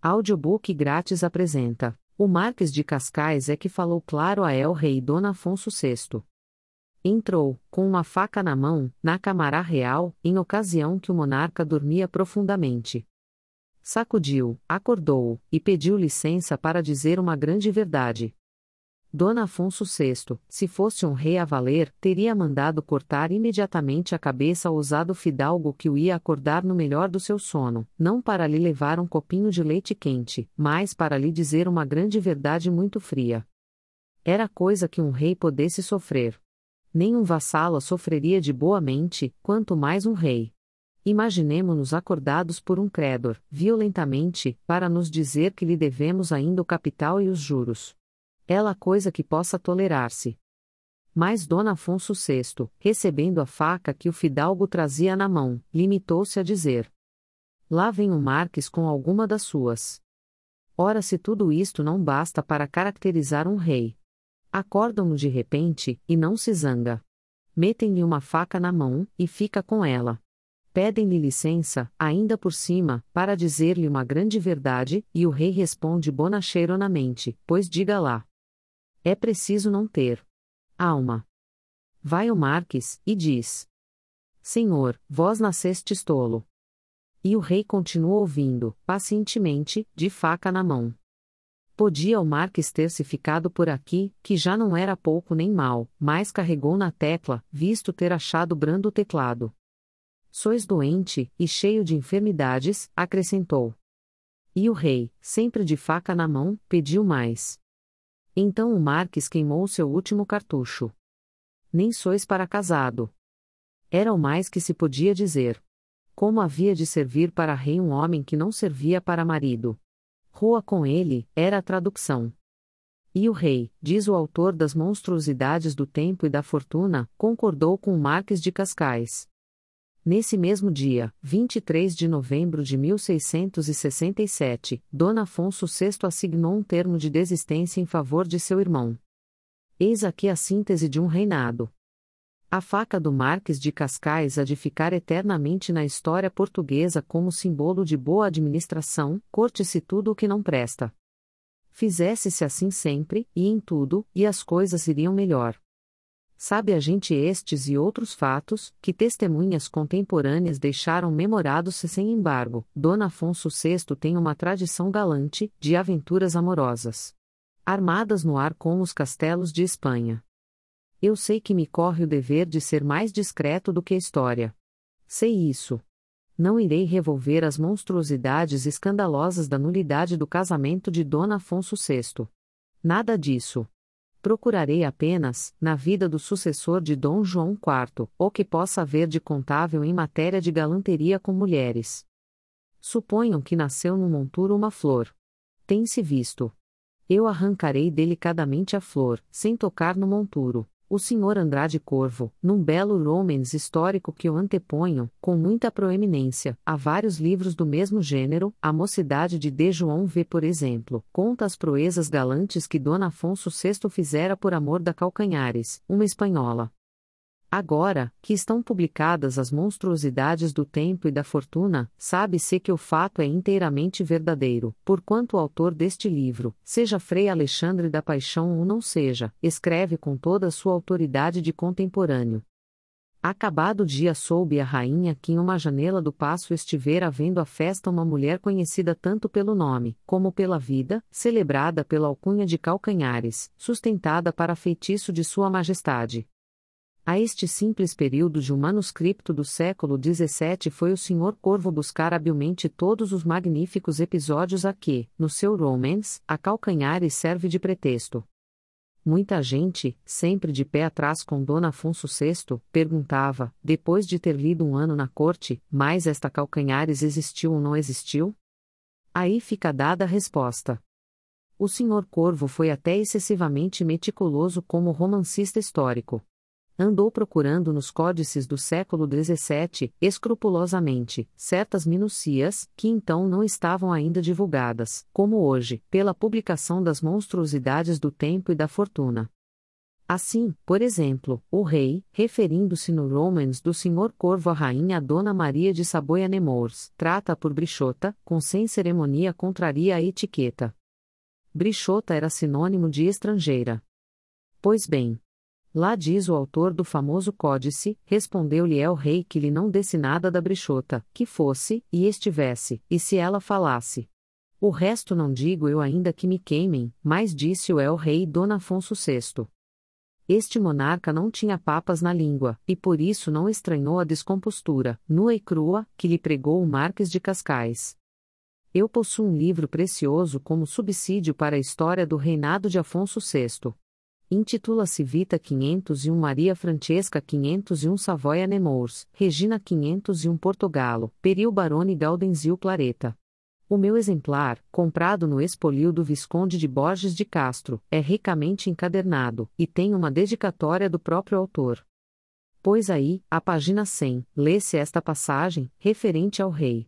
Audiobook grátis apresenta: O Marques de Cascais é que falou claro a el-rei Dom Afonso VI. Entrou, com uma faca na mão, na Câmara Real, em ocasião que o monarca dormia profundamente. Sacudiu, acordou-o, e pediu licença para dizer uma grande verdade. Dom Afonso VI, se fosse um rei a valer, teria mandado cortar imediatamente a cabeça ao ousado fidalgo que o ia acordar no melhor do seu sono, não para lhe levar um copinho de leite quente, mas para lhe dizer uma grande verdade muito fria. Era coisa que um rei pudesse sofrer. Nem um vassalo a sofreria de boa mente, quanto mais um rei. Imaginemo-nos acordados por um credor, violentamente, para nos dizer que lhe devemos ainda o capital e os juros. Ela coisa que possa tolerar-se. Mas Dom Afonso VI, recebendo a faca que o fidalgo trazia na mão, limitou-se a dizer: Lá vem o Marques com alguma das suas. Ora, se tudo isto não basta para caracterizar um rei. Acordam-no de repente, e não se zanga. Metem-lhe uma faca na mão, e fica com ela. Pedem-lhe licença, ainda por cima, para dizer-lhe uma grande verdade, e o rei responde bonacheironamente, pois diga lá. É preciso não ter alma. Vai o Marques, e diz: Senhor, vós nascestes tolo. E o rei continua ouvindo, pacientemente, de faca na mão. Podia o Marques ter-se ficado por aqui, que já não era pouco nem mal, mas carregou na tecla, visto ter achado brando o teclado. Sois doente, e cheio de enfermidades, acrescentou. E o rei, sempre de faca na mão, pediu mais. Então o Marques queimou seu último cartucho. Nem sois para casado. Era o mais que se podia dizer. Como havia de servir para rei um homem que não servia para marido? Rua com ele, era a tradução. E o rei, diz o autor das Monstruosidades do Tempo e da Fortuna, concordou com o Marques de Cascais. Nesse mesmo dia, 23 de novembro de 1667, Dom Afonso VI assignou um termo de desistência em favor de seu irmão. Eis aqui a síntese de um reinado. A faca do Marques de Cascais há de ficar eternamente na história portuguesa como símbolo de boa administração, corte-se tudo o que não presta. Fizesse-se assim sempre, e em tudo, e as coisas iriam melhor. Sabe a gente estes e outros fatos, que testemunhas contemporâneas deixaram memorados-se sem embargo. Dom Afonso VI tem uma tradição galante, de aventuras amorosas. Armadas no ar como os castelos de Espanha. Eu sei que me corre o dever de ser mais discreto do que a história. Sei isso. Não irei revolver as monstruosidades escandalosas da nulidade do casamento de Dom Afonso VI. Nada disso. Procurarei apenas, na vida do sucessor de Dom João IV, o que possa haver de contável em matéria de galanteria com mulheres. Suponham que nasceu no monturo uma flor. Tem-se visto. Eu arrancarei delicadamente a flor, sem tocar no monturo. O Sr. Andrade Corvo, num belo romance histórico que eu anteponho, com muita proeminência, a vários livros do mesmo gênero, A Mocidade de D. João V. por exemplo, conta as proezas galantes que Dom Afonso VI fizera por amor da Calcanhares, uma espanhola. Agora, que estão publicadas as monstruosidades do tempo e da fortuna, sabe-se que o fato é inteiramente verdadeiro, porquanto o autor deste livro, seja Frei Alexandre da Paixão ou não seja, escreve com toda a sua autoridade de contemporâneo. Acabado o dia soube a rainha que em uma janela do paço estivera vendo a festa uma mulher conhecida tanto pelo nome, como pela vida, celebrada pela alcunha de Calcanhares, sustentada para feitiço de sua majestade. A este simples período de um manuscrito do século XVII foi o Sr. Corvo buscar habilmente todos os magníficos episódios a que, no seu romance, a Calcanhares serve de pretexto. Muita gente, sempre de pé atrás com Dom Afonso VI, perguntava, depois de ter lido um ano na corte, mas esta Calcanhares existiu ou não existiu? Aí fica dada a resposta. O Sr. Corvo foi até excessivamente meticuloso como romancista histórico. Andou procurando nos códices do século XVII, escrupulosamente, certas minucias, que então não estavam ainda divulgadas, como hoje, pela publicação das monstruosidades do tempo e da fortuna. Assim, por exemplo, o rei, referindo-se no Romans do Senhor Corvo à rainha Dona Maria de Saboia-Nemours, trata por Brichota, com sem cerimônia contraria a etiqueta. Brichota era sinônimo de estrangeira. Pois bem, lá diz o autor do famoso códice, respondeu-lhe el-rei que lhe não desse nada da Brichota, que fosse, e estivesse, e se ela falasse. O resto não digo eu ainda que me queimem, mas disse o el-rei Dom Afonso VI. Este monarca não tinha papas na língua, e por isso não estranhou a descompostura, nua e crua, que lhe pregou o Marques de Cascais. Eu possuo um livro precioso como subsídio para a história do reinado de Afonso VI. Intitula-se Vita 501 Maria Francesca 501 Savoia Nemours, Regina 501 Portogallo, Periu Barone Gaudenzio Clareta. O meu exemplar, comprado no expolio do Visconde de Borges de Castro, é ricamente encadernado, e tem uma dedicatória do próprio autor. Pois aí, à página 100, lê-se esta passagem, referente ao rei.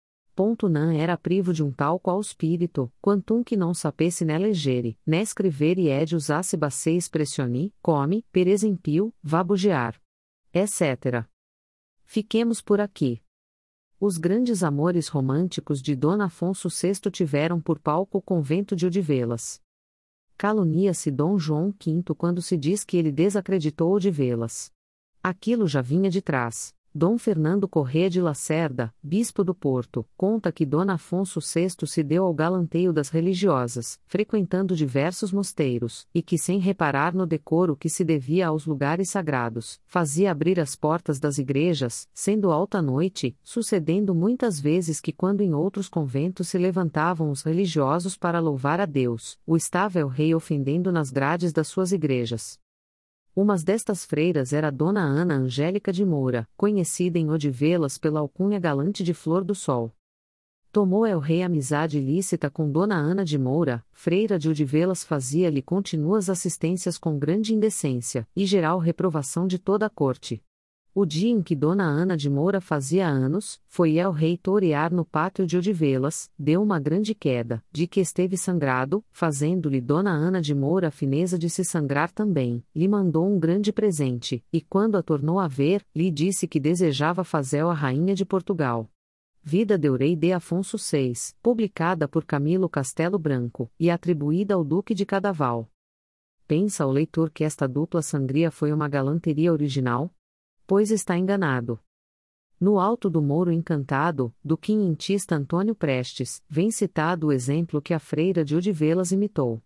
Não era privo de um tal qual espírito, quantum que não sapesse né legere, né escrever e ed usasse basse expressioni, come, per exemplo, vabugear. Etc. Fiquemos por aqui. Os grandes amores românticos de Dom Afonso VI tiveram por palco o convento de Odivelas. Calunia-se Dom João V quando se diz que ele desacreditou Odivelas. Aquilo já vinha de trás. Dom Fernando Corrêa de Lacerda, bispo do Porto, conta que Dom Afonso VI se deu ao galanteio das religiosas, frequentando diversos mosteiros, e que sem reparar no decoro que se devia aos lugares sagrados, fazia abrir as portas das igrejas, sendo alta noite, sucedendo muitas vezes que quando em outros conventos se levantavam os religiosos para louvar a Deus, o estava el-rei ofendendo nas grades das suas igrejas. Umas destas freiras era Dona Ana Angélica de Moura, conhecida em Odivelas pela alcunha galante de Flor do Sol. Tomou el-rei amizade ilícita com Dona Ana de Moura, freira de Odivelas, fazia-lhe continuas assistências com grande indecência, e geral reprovação de toda a corte. O dia em que Dona Ana de Moura fazia anos, foi el-rei torear no pátio de Odivelas, deu uma grande queda, de que esteve sangrado, fazendo-lhe Dona Ana de Moura a fineza de se sangrar também, lhe mandou um grande presente, e quando a tornou a ver, lhe disse que desejava fazer a rainha de Portugal. Vida del Rei de Afonso VI, publicada por Camilo Castelo Branco, e atribuída ao Duque de Cadaval. Pensa o leitor que esta dupla sangria foi uma galanteria original? Pois está enganado. No alto do Mouro Encantado, do quinhentista Antônio Prestes, vem citado o exemplo que a freira de Odivelas imitou.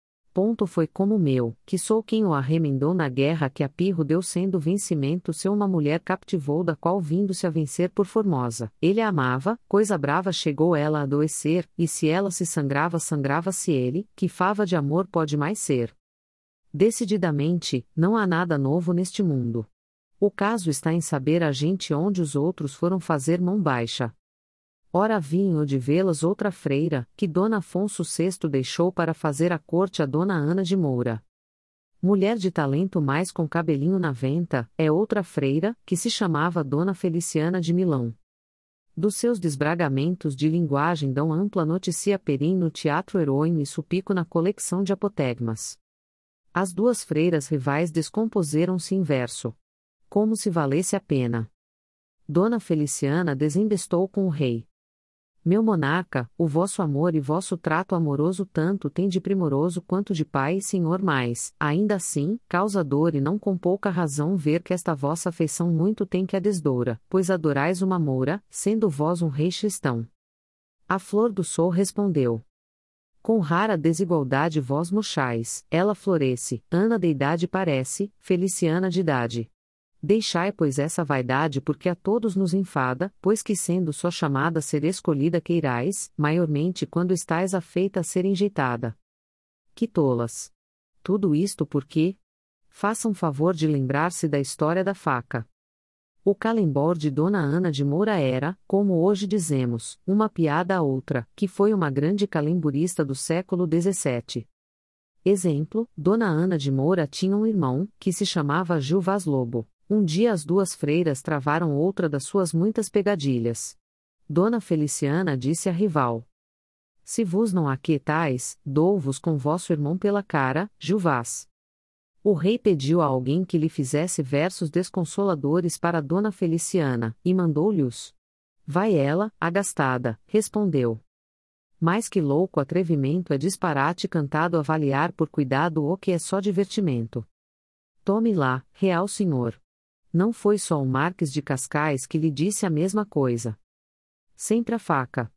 Foi como meu, que sou quem o arremendou na guerra que a Pirro deu sendo vencimento seu uma mulher captivou da qual vindo-se a vencer por formosa. Ele a amava, coisa brava chegou ela a adoecer, e se ela se sangrava sangrava-se ele, que fava de amor pode mais ser. Decididamente, não há nada novo neste mundo. O caso está em saber a gente onde os outros foram fazer mão baixa. Ora havia em Odivelas outra freira, que Dom Afonso VI deixou para fazer a corte a Dona Ana de Moura. Mulher de talento mais com cabelinho na venta, é outra freira, que se chamava Dona Feliciana de Milão. Dos seus desbragamentos de linguagem dão ampla notícia Perim no Teatro Heroino e Supico na coleção de apotegmas. As duas freiras rivais descompuseram-se em verso. Como se valesse a pena. Dona Feliciana desembestou com o rei. Meu monarca, o vosso amor e vosso trato amoroso tanto tem de primoroso quanto de pai e senhor mais, ainda assim, causa dor e não com pouca razão ver que esta vossa afeição muito tem que a desdoura, pois adorais uma moura, sendo vós um rei cristão. A Flor do Sol respondeu. Com rara desigualdade vós murchais, ela floresce, Ana de idade parece, Feliciana de idade. Deixai pois essa vaidade porque a todos nos enfada, pois que sendo só chamada a ser escolhida queirais, maiormente quando estais afeita a ser enjeitada. Que tolas! Tudo isto porque? Façam favor de lembrar-se da história da faca. O calembor de Dona Ana de Moura era, como hoje dizemos, uma piada a outra, que foi uma grande calemburista do século XVII. Exemplo, Dona Ana de Moura tinha um irmão, que se chamava Gil Vaz Lobo. Um dia as duas freiras travaram outra das suas muitas pegadilhas. Dona Feliciana disse à rival. Se vos não aquietais, dou-vos com vosso irmão pela cara, Gil Vaz. O rei pediu a alguém que lhe fizesse versos desconsoladores para Dona Feliciana, e mandou-lhe-os. Vai ela, agastada, respondeu. Mais que louco atrevimento é disparate cantado avaliar por cuidado o que é só divertimento. Tome lá, real senhor. Não foi só o Marques de Cascais que lhe disse a mesma coisa. Sempre a faca.